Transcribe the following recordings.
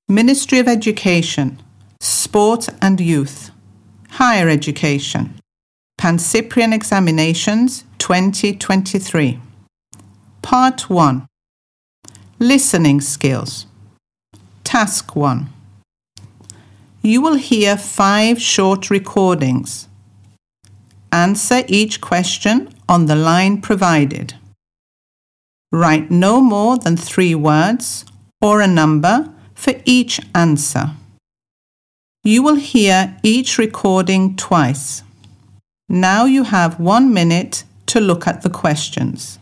Ministry of Education, Sport and Youth, Higher Education, Pan-Cyprian Examinations 2023. Part 1. Listening Skills. Task 1. You will hear 5 short recordings. Answer each question on the line provided. Write no more than 3 words or a number for each answer. You will hear each recording twice. Now you have 1 minute to look at the questions.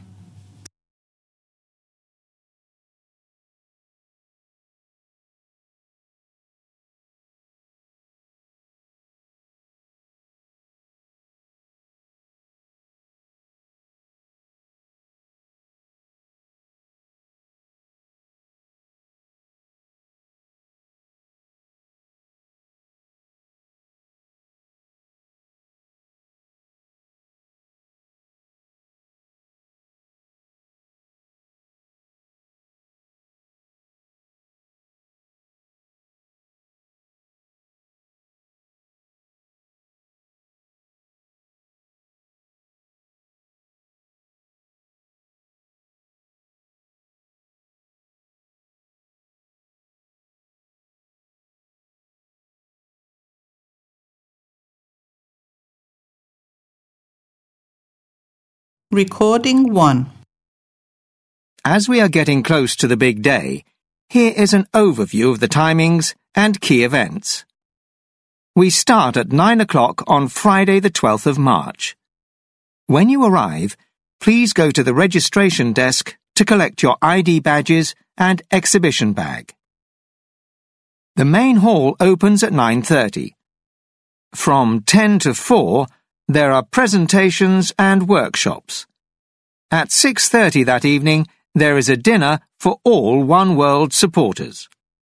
Recording 1. As we are getting close to the big day, here is an overview of the timings and key events. We start at 9 o'clock on Friday the 12th of March. When you arrive, please go to the registration desk to collect your ID badges and exhibition bag. The main hall opens at 9:30. From 10 to 4, there are presentations and workshops. At 6:30 that evening, there is a dinner for all One World supporters.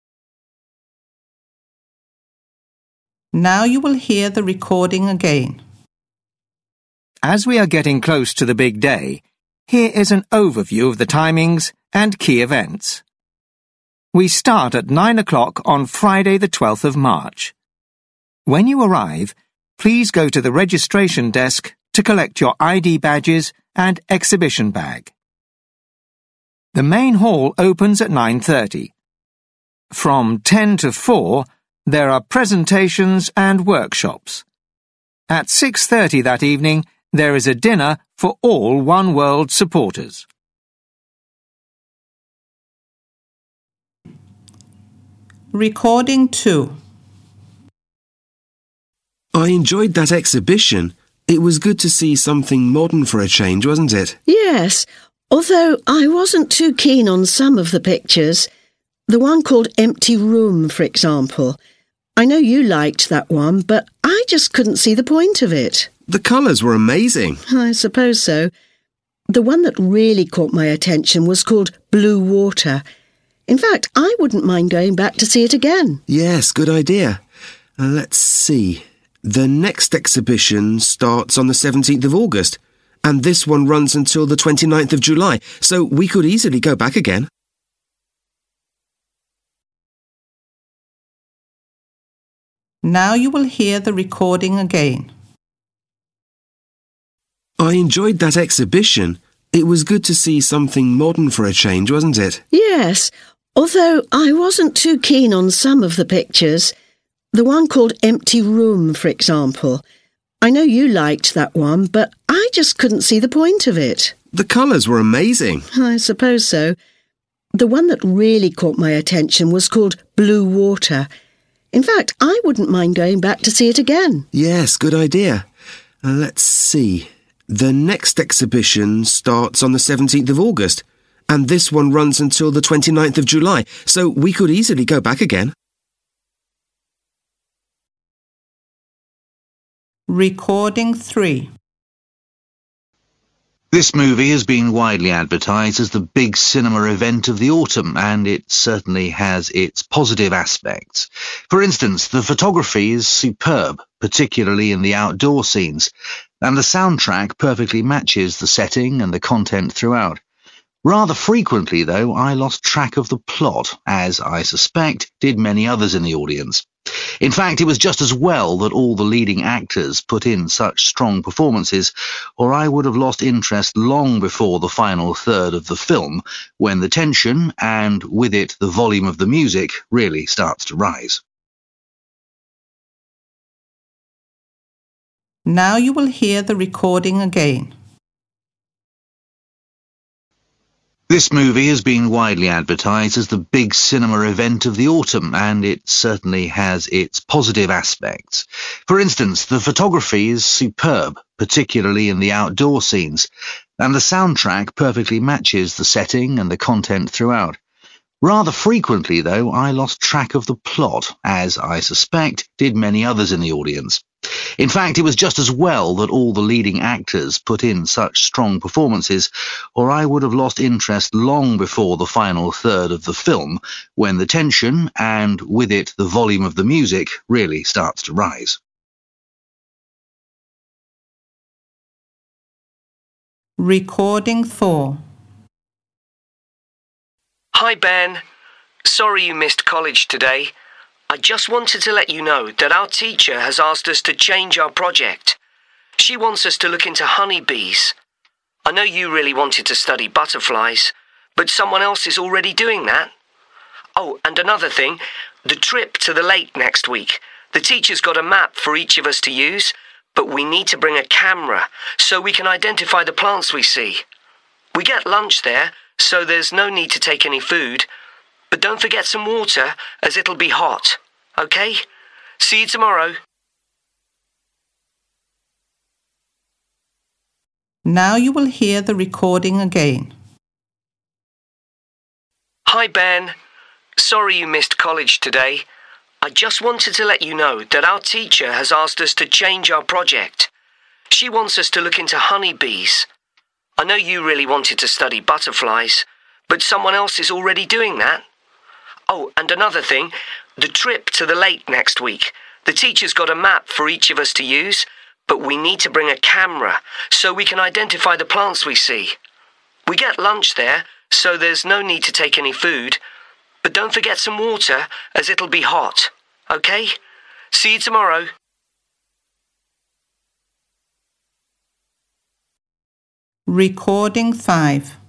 Now you will hear the recording again. As we are getting close to the big day, here is an overview of the timings and key events. We start at 9 o'clock on Friday the 12th of March. When you arrive, please go to the registration desk to collect your ID badges and exhibition bag. The main hall opens at 9:30. From 10 to 4, there are presentations and workshops. At 6:30 that evening, there is a dinner for all One World supporters. Recording 2. I enjoyed that exhibition. It was good to see something modern for a change, wasn't it? Yes, although I wasn't too keen on some of the pictures. The one called Empty Room, for example. I know you liked that one, but I just couldn't see the point of it. The colours were amazing. I suppose so. The one that really caught my attention was called Blue Water. In fact, I wouldn't mind going back to see it again. Yes, good idea. Let's see. The next exhibition starts on the 17th of August, and this one runs until the 29th of July, so we could easily go back again. Now you will hear the recording again. I enjoyed that exhibition. It was good to see something modern for a change, wasn't it? Yes, although I wasn't too keen on some of the pictures. The one called Empty Room, for example. I know you liked that one, but I just couldn't see the point of it. The colours were amazing. I suppose so. The one that really caught my attention was called Blue Water. In fact, I wouldn't mind going back to see it again. Yes, good idea. Let's see. The next exhibition starts on the 17th of August, and this one runs until the 29th of July, so we could easily go back again. Recording 3. This movie has been widely advertised as the big cinema event of the autumn, and it certainly has its positive aspects. For instance, the photography is superb, particularly in the outdoor scenes, and the soundtrack perfectly matches the setting and the content throughout. Rather frequently, though, I lost track of the plot, as I suspect did many others in the audience. In fact, it was just as well that all the leading actors put in such strong performances, or I would have lost interest long before the final third of the film, when the tension, and with it the volume of the music, really starts to rise. Now you will hear the recording again. This movie has been widely advertised as the big cinema event of the autumn, and it certainly has its positive aspects. For instance, the photography is superb, particularly in the outdoor scenes, and the soundtrack perfectly matches the setting and the content throughout. Rather frequently, though, I lost track of the plot, as I suspect did many others in the audience. In fact, it was just as well that all the leading actors put in such strong performances, or I would have lost interest long before the final third of the film, when the tension, and with it the volume of the music, really starts to rise. Recording 4. Hi Ben, sorry you missed college today. I just wanted to let you know that our teacher has asked us to change our project. She wants us to look into honeybees. I know you really wanted to study butterflies, but someone else is already doing that. Oh, and another thing, the trip to the lake next week. The teacher's got a map for each of us to use, but we need to bring a camera so we can identify the plants we see. We get lunch there, so there's no need to take any food. But don't forget some water, as it'll be hot. Okay? See you tomorrow. Now you will hear the recording again. Hi Ben, sorry you missed college today. I just wanted to let you know that our teacher has asked us to change our project. She wants us to look into honeybees. I know you really wanted to study butterflies, but someone else is already doing that. Oh, and another thing, the trip to the lake next week. The teacher's got a map for each of us to use, but we need to bring a camera so we can identify the plants we see. We get lunch there, so there's no need to take any food. But don't forget some water, as it'll be hot. Okay? See you tomorrow. Recording 5.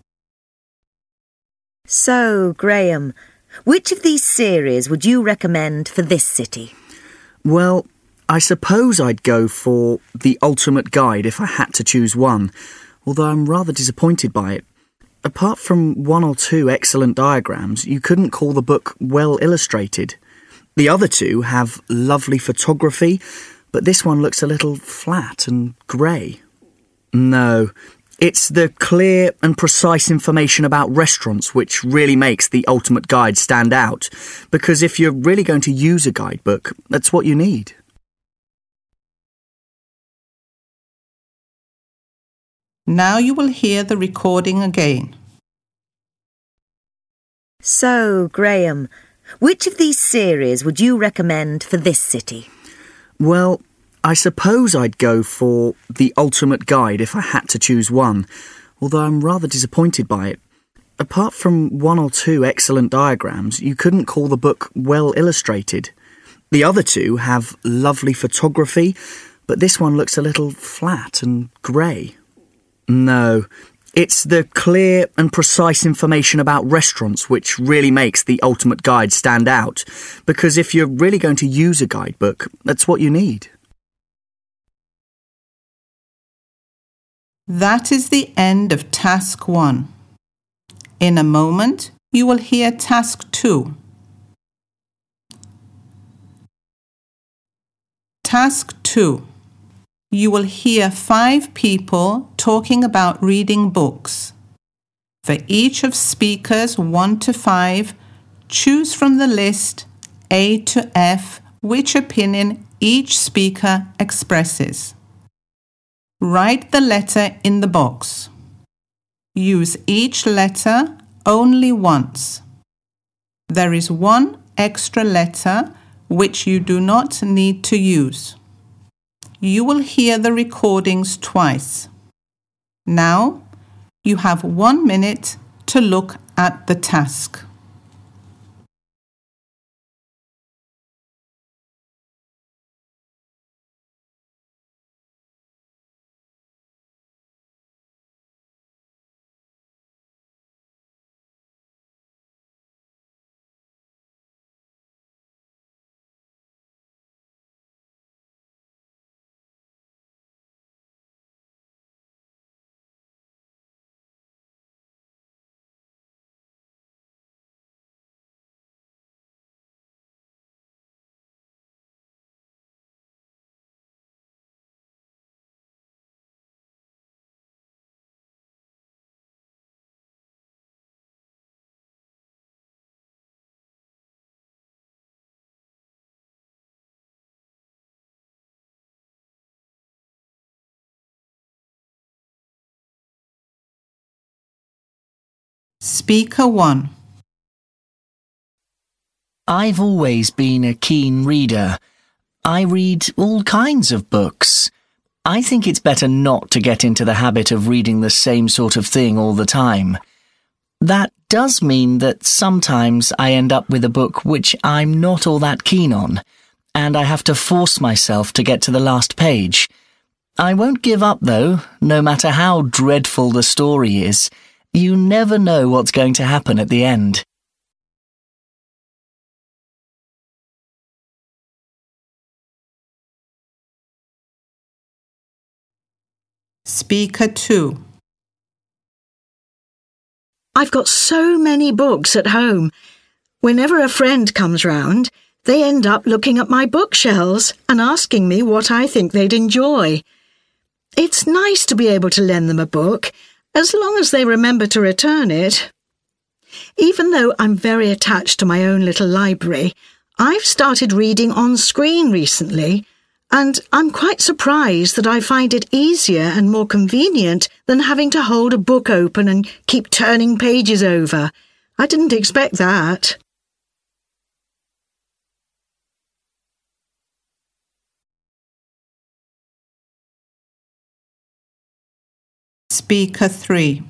So, Graham, which of these series would you recommend for this city? Well, I suppose I'd go for The Ultimate Guide if I had to choose one, although I'm rather disappointed by it. Apart from one or two excellent diagrams, you couldn't call the book well illustrated. The other two have lovely photography, but this one looks a little flat and grey. No, it's the clear and precise information about restaurants which really makes The Ultimate Guide stand out, because if you're really going to use a guidebook, that's what you need. Now you will hear the recording again. So, Graham, which of these series would you recommend for this city? Well, I suppose I'd go for The Ultimate Guide if I had to choose one, although I'm rather disappointed by it. Apart from one or two excellent diagrams, you couldn't call the book well illustrated. The other two have lovely photography, but this one looks a little flat and grey. No, it's the clear and precise information about restaurants which really makes The Ultimate Guide stand out, because if you're really going to use a guidebook, that's what you need. That is the end of Task 1. In a moment, you will hear Task 2. Task 2. You will hear 5 people talking about reading books. For each of speakers 1 to 5, choose from the list A to F which opinion each speaker expresses. Write the letter in the box. Use each letter only once. There is one extra letter which you do not need to use. You will hear the recordings twice. Now, You have 1 minute to look at the task. Speaker 1. I've always been a keen reader. I read all kinds of books. I think it's better not to get into the habit of reading the same sort of thing all the time. That does mean that sometimes I end up with a book which I'm not all that keen on, and I have to force myself to get to the last page. I won't give up, though, no matter how dreadful the story is. You never know what's going to happen at the end. Speaker 2. I've got so many books at home. Whenever a friend comes round, they end up looking at my bookshelves and asking me what I think they'd enjoy. It's nice to be able to lend them a book, as long as they remember to return it. Even though I'm very attached to my own little library, I've started reading on screen recently, and I'm quite surprised that I find it easier and more convenient than having to hold a book open and keep turning pages over. I didn't expect that. Speaker 3.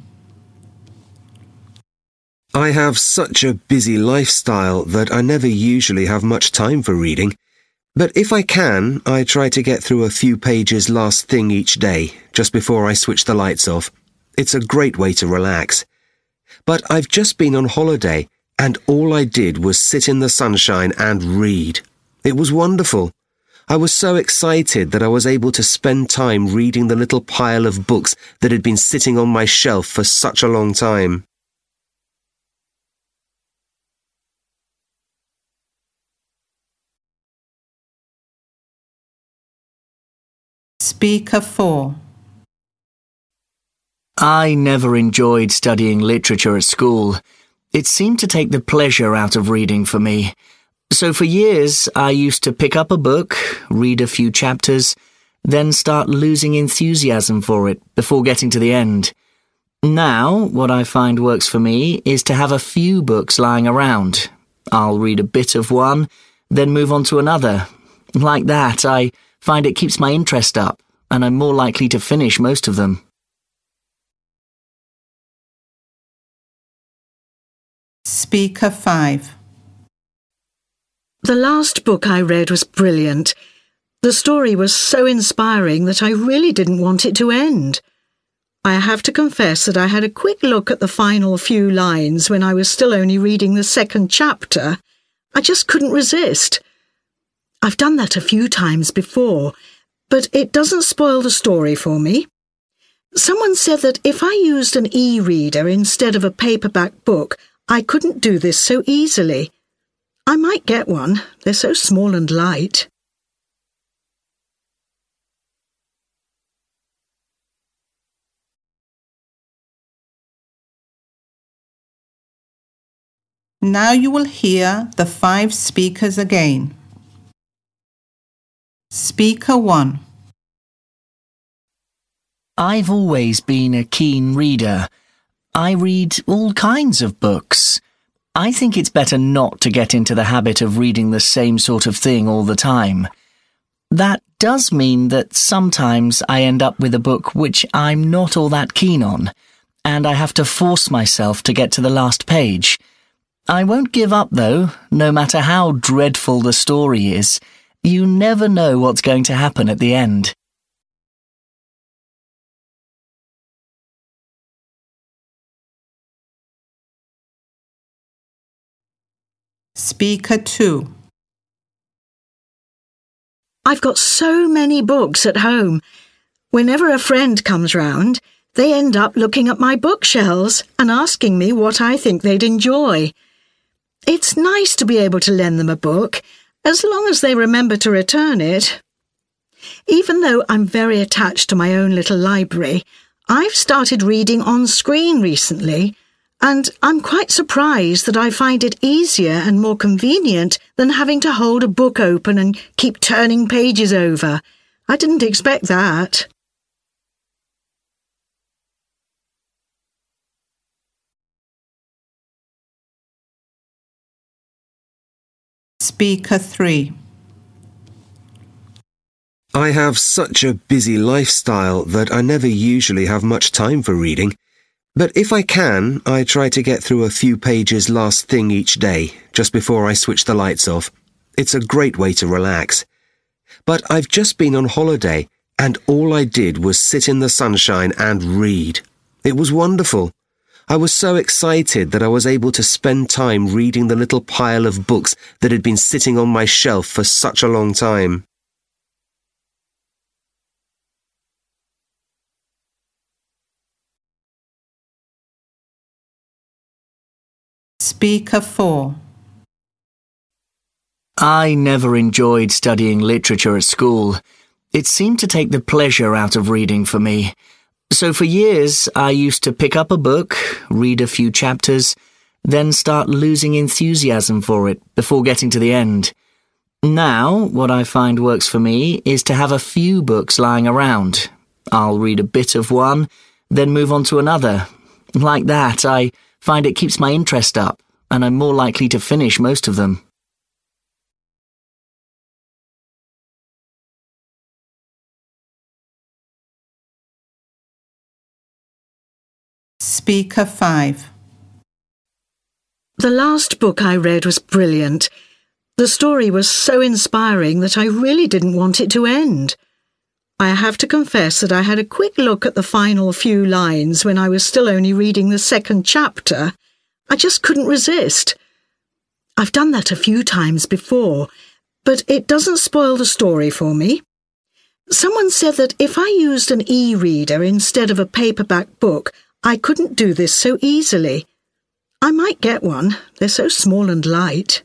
I have such a busy lifestyle that I never usually have much time for reading. But if I can, I try to get through a few pages last thing each day, just before I switch the lights off. It's a great way to relax. But I've just been on holiday, and all I did was sit in the sunshine and read. It was wonderful. I was so excited that I was able to spend time reading the little pile of books that had been sitting on my shelf for such a long time. Speaker 4. I never enjoyed studying literature at school. It seemed to take the pleasure out of reading for me. So for years, I used to pick up a book, read a few chapters, then start losing enthusiasm for it before getting to the end. Now, what I find works for me is to have a few books lying around. I'll read a bit of one, then move on to another. Like that, I find it keeps my interest up, and I'm more likely to finish most of them. Speaker 5. The last book I read was brilliant. The story was so inspiring that I really didn't want it to end. I have to confess that I had a quick look at the final few lines when I was still only reading the second chapter. I just couldn't resist. I've done that a few times before, but it doesn't spoil the story for me. Someone said that if I used an e-reader instead of a paperback book, I couldn't do this so easily. I might get one. They're so small and light. Now you will hear the 5 speakers again. Speaker 1. I've always been a keen reader. I read all kinds of books. I think it's better not to get into the habit of reading the same sort of thing all the time. That does mean that sometimes I end up with a book which I'm not all that keen on, and I have to force myself to get to the last page. I won't give up, though, no matter how dreadful the story is. You never know what's going to happen at the end. Speaker 2. I've got so many books at home. Whenever a friend comes round, they end up looking at my bookshelves and asking me what I think they'd enjoy. It's nice to be able to lend them a book, as long as they remember to return it. Even though I'm very attached to my own little library, I've started reading on screen recently, and I'm quite surprised that I find it easier and more convenient than having to hold a book open and keep turning pages over. I didn't expect that. Speaker 3. I have such a busy lifestyle that I never usually have much time for reading. But if I can, I try to get through a few pages last thing each day, just before I switch the lights off. It's a great way to relax. But I've just been on holiday, and all I did was sit in the sunshine and read. It was wonderful. I was so excited that I was able to spend time reading the little pile of books that had been sitting on my shelf for such a long time. Speaker 4. I never enjoyed studying literature at school. It seemed to take the pleasure out of reading for me. So for years, I used to pick up a book, read a few chapters, then start losing enthusiasm for it before getting to the end. Now, what I find works for me is to have a few books lying around. I'll read a bit of one, then move on to another. Like that, I find it keeps my interest up, and I'm more likely to finish most of them. Speaker 5. The last book I read was brilliant. The story was so inspiring that I really didn't want it to end. I have to confess that I had a quick look at the final few lines when I was still only reading the second chapter. I just couldn't resist. I've done that a few times before, but it doesn't spoil the story for me. Someone said that if I used an e-reader instead of a paperback book, I couldn't do this so easily. I might get one. They're so small and light.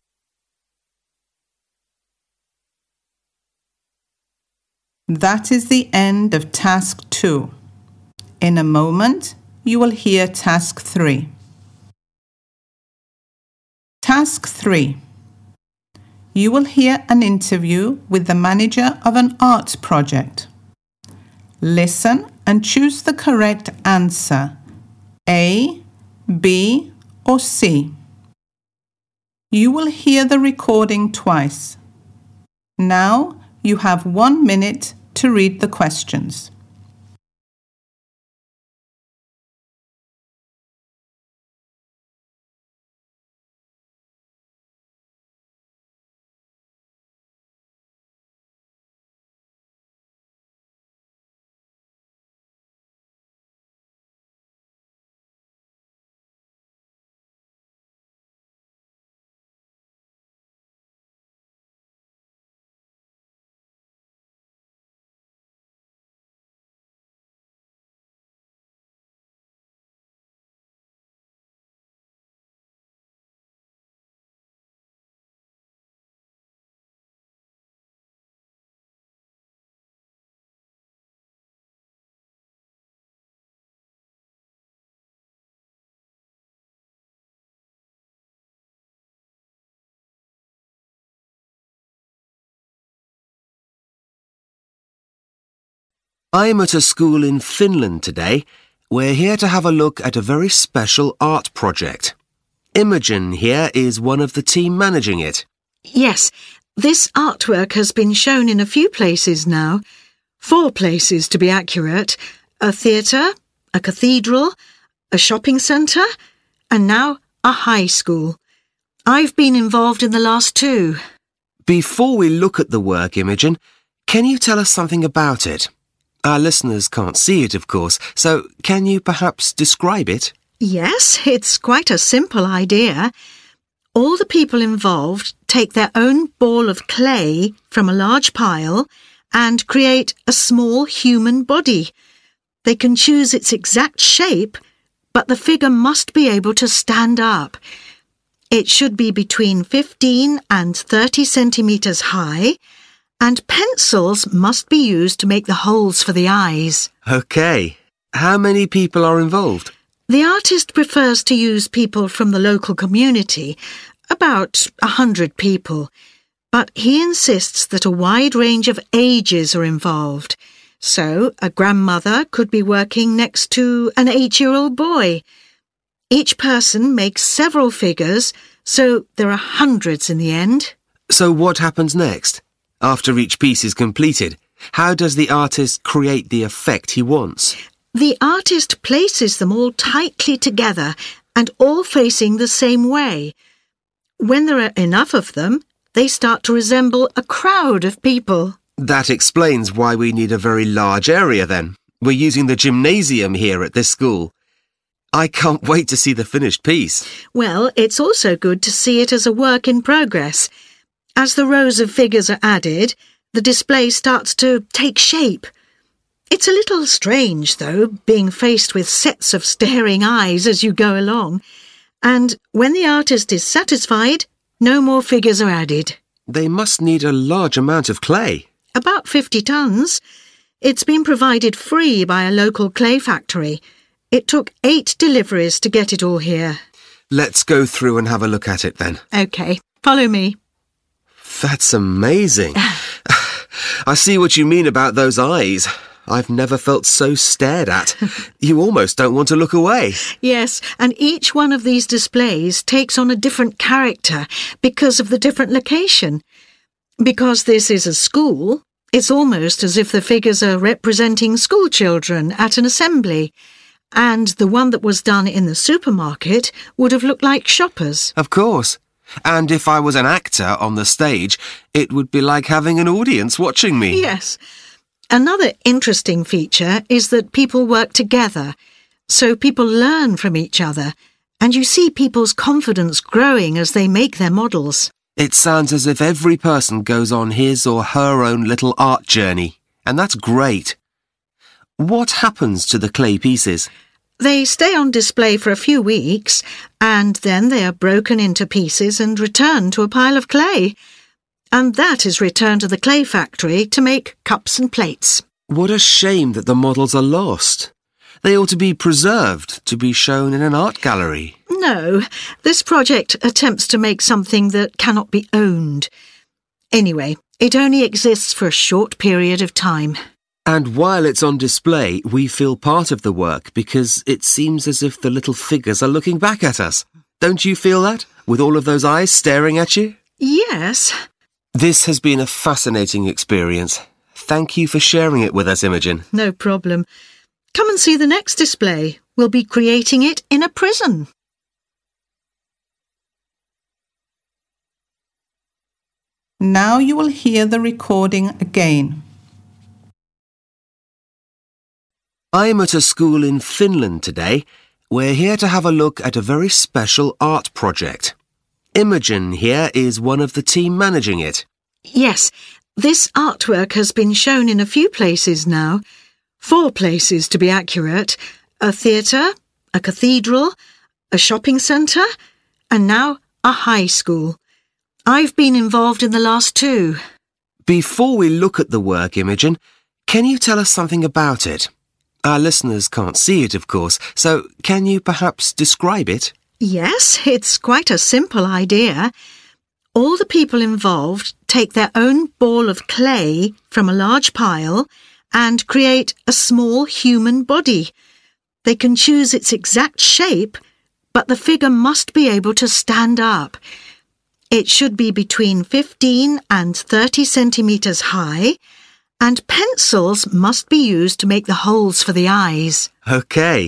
That is the end of Task 2. In a moment, you will hear Task 3. Task 3. You will hear an interview with the manager of an art project. Listen and choose the correct answer, A, B, or C. You will hear the recording twice. Now you have 1 minute to read the questions. I'm at a school in Finland today. We're here to have a look at a very special art project. Imogen here is one of the team managing it. Yes, this artwork has been shown in a few places now. 4 places to be accurate. A theatre, a cathedral, a shopping centre, and now a high school. I've been involved in the last two. Before we look at the work, Imogen, can you tell us something about it? Our listeners can't see it, of course, so can you perhaps describe it? Yes, it's quite a simple idea. All the people involved take their own ball of clay from a large pile and create a small human body. They can choose its exact shape, but the figure must be able to stand up. It should be between 15 and 30 centimetres high, and pencils must be used to make the holes for the eyes. OK. How many people are involved? The artist prefers to use people from the local community, about 100 people, but he insists that a wide range of ages are involved. So a grandmother could be working next to an 8-year-old boy. Each person makes several figures, so there are hundreds in the end. So what happens next? After each piece is completed, how does the artist create the effect he wants? The artist places them all tightly together and all facing the same way. When there are enough of them, they start to resemble a crowd of people. That explains why we need a very large area then. We're using the gymnasium here at this school. I can't wait to see the finished piece. Well, it's also good to see it as a work in progress. As the rows of figures are added, the display starts to take shape. It's a little strange, though, being faced with sets of staring eyes as you go along. And when the artist is satisfied, no more figures are added. They must need a large amount of clay. About 50 tons. It's been provided free by a local clay factory. It took 8 deliveries to get it all here. Let's go through and have a look at it then. OK, follow me. That's amazing. I see what you mean about those eyes. I've never felt so stared at. You almost don't want to look away. Yes, and each one of these displays takes on a different character because of the different location. Because this is a school, it's almost as if the figures are representing school children at an assembly. And the one that was done in the supermarket would have looked like shoppers. Of course. And if I was an actor on the stage, it would be like having an audience watching me. Yes. Another interesting feature is that people work together, so people learn from each other, and you see people's confidence growing as they make their models. It sounds as if every person goes on his or her own little art journey, and that's great. What happens to the clay pieces? They stay on display for a few weeks, and then they are broken into pieces and returned to a pile of clay. And that is returned to the clay factory to make cups and plates. What a shame that the models are lost. They ought to be preserved to be shown in an art gallery. No, this project attempts to make something that cannot be owned. Anyway, it only exists for a short period of time. And while it's on display, we feel part of the work because it seems as if the little figures are looking back at us. Don't you feel that, with all of those eyes staring at you? Yes. This has been a fascinating experience. Thank you for sharing it with us, Imogen. No problem. Come and see the next display. We'll be creating it in a prison. Now you will hear the recording again. I'm at a school in Finland today. We're here to have a look at a very special art project. Imogen here is one of the team managing it. Yes, this artwork has been shown in a few places now. 4 places to be accurate. A theatre, a cathedral, a shopping centre, and now a high school. I've been involved in the last 2. Before we look at the work, Imogen, can you tell us something about it? Our listeners can't see it, of course, so can you perhaps describe it? Yes, it's quite a simple idea. All the people involved take their own ball of clay from a large pile and create a small human body. They can choose its exact shape, but the figure must be able to stand up. It should be between 15 and 30 centimetres high, and pencils must be used to make the holes for the eyes. OK.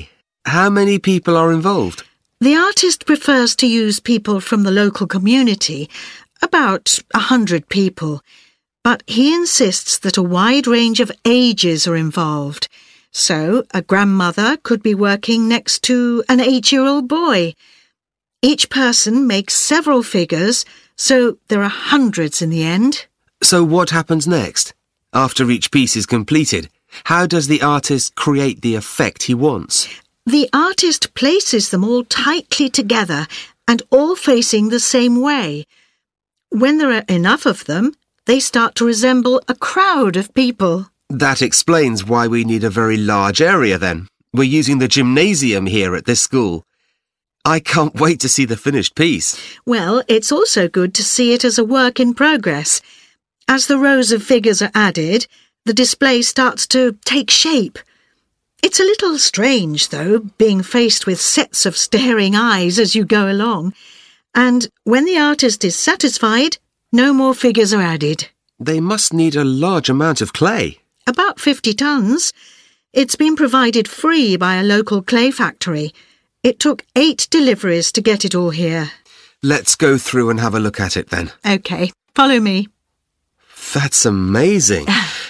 How many people are involved? The artist prefers to use people from the local community, about 100 people, but he insists that a wide range of ages are involved. So a grandmother could be working next to an 8-year-old boy. Each person makes several figures, so there are hundreds in the end. So what happens next? After each piece is completed, how does the artist create the effect he wants? The artist places them all tightly together and all facing the same way. When there are enough of them, they start to resemble a crowd of people. That explains why we need a very large area then. We're using the gymnasium here at this school. I can't wait to see the finished piece. Well, it's also good to see it as a work in progress. As the rows of figures are added, the display starts to take shape. It's a little strange, though, being faced with sets of staring eyes as you go along. And when the artist is satisfied, no more figures are added. They must need a large amount of clay. About 50 tons. It's been provided free by a local clay factory. It took 8 deliveries to get it all here. Let's go through and have a look at it then. OK, follow me. That's amazing.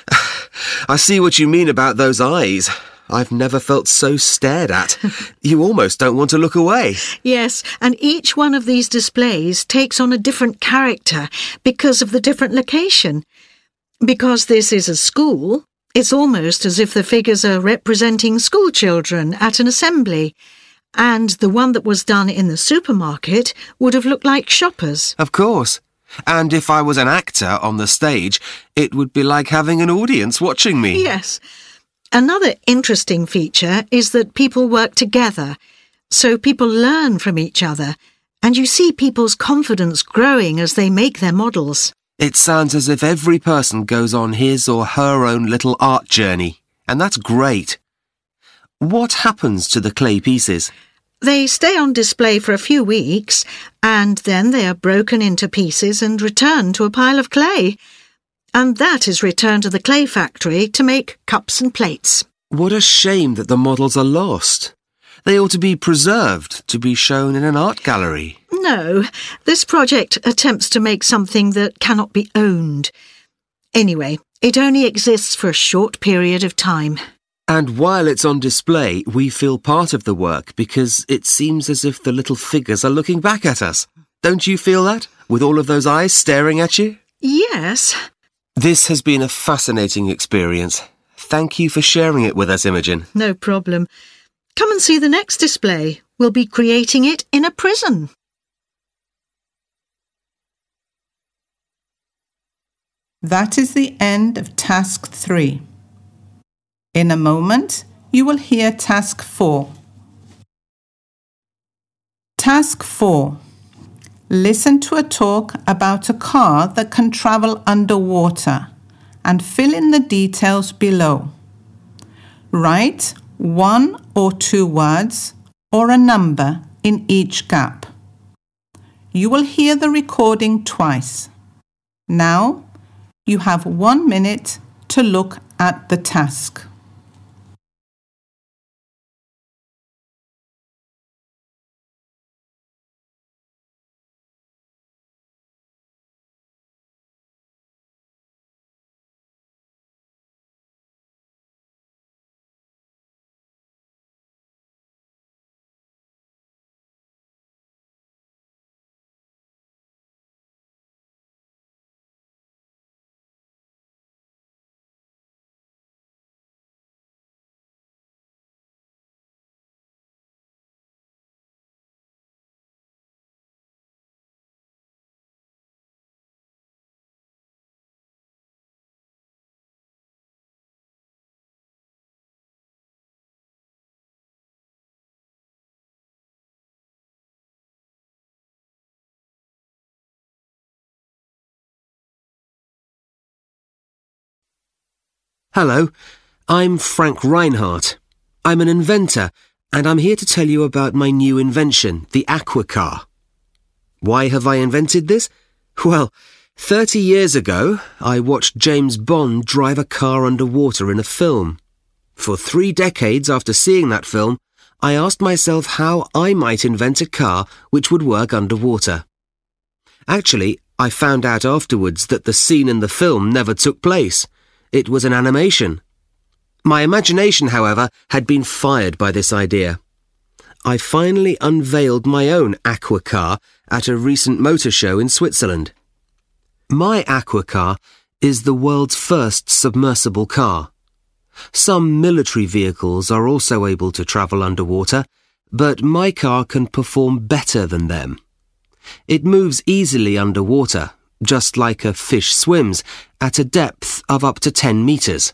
I see what you mean about those eyes. I've never felt so stared at. You almost don't want to look away. Yes, and each one of these displays takes on a different character because of the different location. Because this is a school, it's almost as if the figures are representing school children at an assembly. And the one that was done in the supermarket would have looked like shoppers. Of course. And if I was an actor on the stage, it would be like having an audience watching me. Yes. Another interesting feature is that people work together, so people learn from each other, and you see people's confidence growing as they make their models. It sounds as if every person goes on his or her own little art journey, and that's great. What happens to the clay pieces? They stay on display for a few weeks, and then they are broken into pieces and returned to a pile of clay. And that is returned to the clay factory to make cups and plates. What a shame that the models are lost. They ought to be preserved to be shown in an art gallery. No, this project attempts to make something that cannot be owned. Anyway, it only exists for a short period of time. And while it's on display, we feel part of the work because it seems as if the little figures are looking back at us. Don't you feel that, with all of those eyes staring at you? Yes. This has been a fascinating experience. Thank you for sharing it with us, Imogen. No problem. Come and see the next display. We'll be creating it in a prison. That is the end of Task 3. In a moment, you will hear Task 4. Task 4. Listen to a talk about a car that can travel underwater and fill in the details below. Write 1 or 2 words or a number in each gap. You will hear the recording twice. Now, you have 1 minute to look at the task. Hello, I'm Frank Reinhardt. I'm an inventor, and I'm here to tell you about my new invention, the Aquacar. Why have I invented this? Well, 30 years ago, I watched James Bond drive a car underwater in a film. For 3 decades after seeing that film, I asked myself how I might invent a car which would work underwater. Actually, I found out afterwards that the scene in the film never took place. It was an animation. My imagination, however, had been fired by this idea. I finally unveiled my own aqua car at a recent motor show in Switzerland. My aqua car is the world's first submersible car. Some military vehicles are also able to travel underwater, but my car can perform better than them. It moves easily underwater, just like a fish swims, at a depth of up to 10 meters.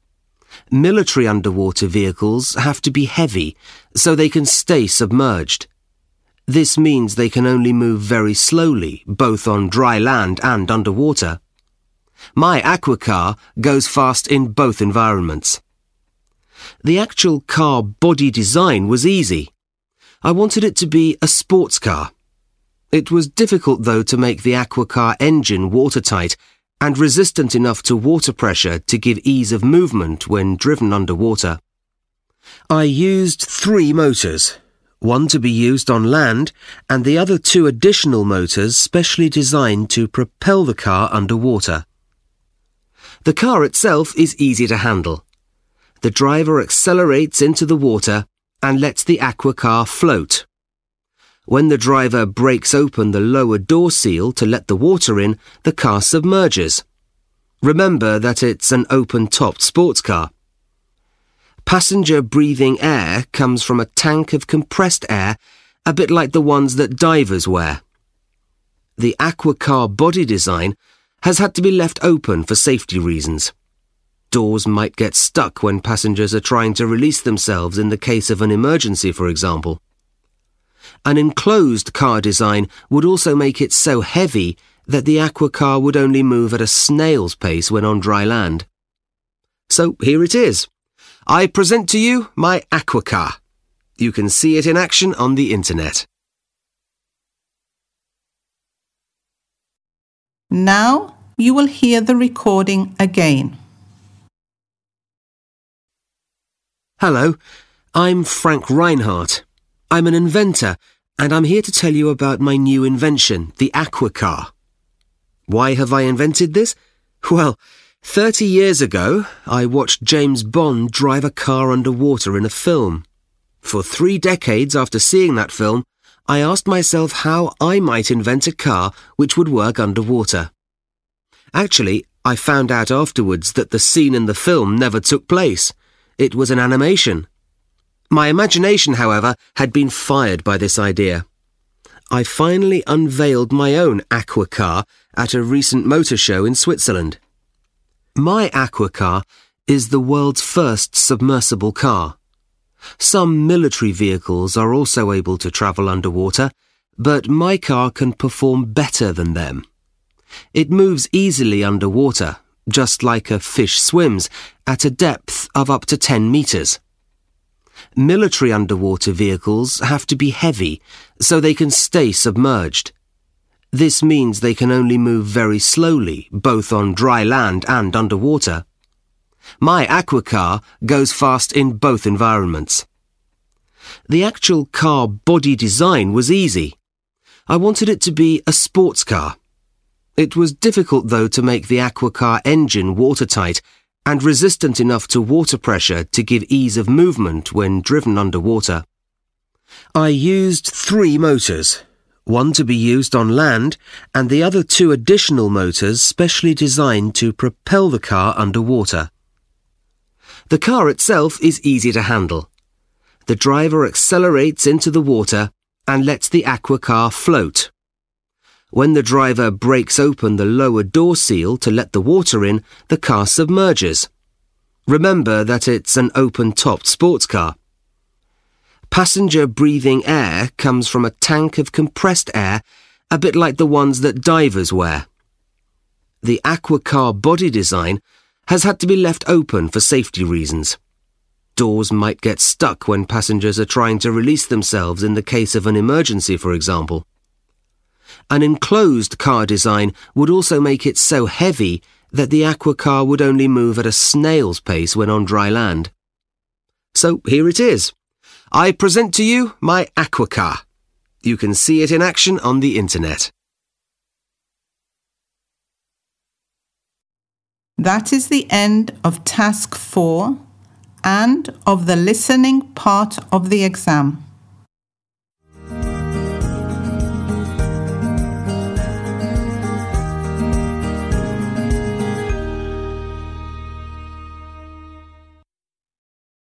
Military underwater vehicles have to be heavy, so they can stay submerged. This means they can only move very slowly, both on dry land and underwater. My aqua car goes fast in both environments. The actual car body design was easy. I wanted it to be a sports car. It was difficult, though, to make the aqua car engine watertight and resistant enough to water pressure to give ease of movement when driven underwater. I used 3 motors, one to be used on land and the other 2 additional motors specially designed to propel the car underwater. The car itself is easy to handle. The driver accelerates into the water and lets the aqua car float. When the driver breaks open the lower door seal to let the water in, the car submerges. Remember that it's an open-topped sports car. Passenger breathing air comes from a tank of compressed air, a bit like the ones that divers wear. The aqua car body design has had to be left open for safety reasons. Doors might get stuck when passengers are trying to release themselves in the case of an emergency, for example. An enclosed car design would also make it so heavy that the aqua car would only move at a snail's pace when on dry land. So here it is. I present to you my aqua car. You can see it in action on the internet. Now you will hear the recording again. Hello, I'm Frank Reinhardt. I'm an inventor, and I'm here to tell you about my new invention, the aqua car. Why have I invented this? Well, 30 years ago, I watched James Bond drive a car underwater in a film. For 3 decades after seeing that film, I asked myself how I might invent a car which would work underwater. Actually, I found out afterwards that the scene in the film never took place. It was an animation. My imagination, however, had been fired by this idea. I finally unveiled my own aqua car at a recent motor show in Switzerland. My aqua car is the world's first submersible car. Some military vehicles are also able to travel underwater, but my car can perform better than them. It moves easily underwater, just like a fish swims, at a depth of up to 10 meters. Military underwater vehicles have to be heavy, so they can stay submerged. This means they can only move very slowly, both on dry land and underwater. My aqua car goes fast in both environments. The actual car body design was easy. I wanted it to be a sports car. It was difficult, though, to make the aqua car engine watertight and resistant enough to water pressure to give ease of movement when driven underwater. I used 3 motors, one to be used on land and the other 2 additional motors specially designed to propel the car underwater. The car itself is easy to handle. The driver accelerates into the water and lets the aqua car float. When the driver breaks open the lower door seal to let the water in, the car submerges. Remember that it's an open-topped sports car. Passenger breathing air comes from a tank of compressed air, a bit like the ones that divers wear. The aqua car body design has had to be left open for safety reasons. Doors might get stuck when passengers are trying to release themselves in the case of an emergency, for example. An enclosed car design would also make it so heavy that the aqua car would only move at a snail's pace when on dry land. So here it is. I present to you my aquacar. You can see it in action on the internet. That is the end of task 4 and of the listening part of the exam.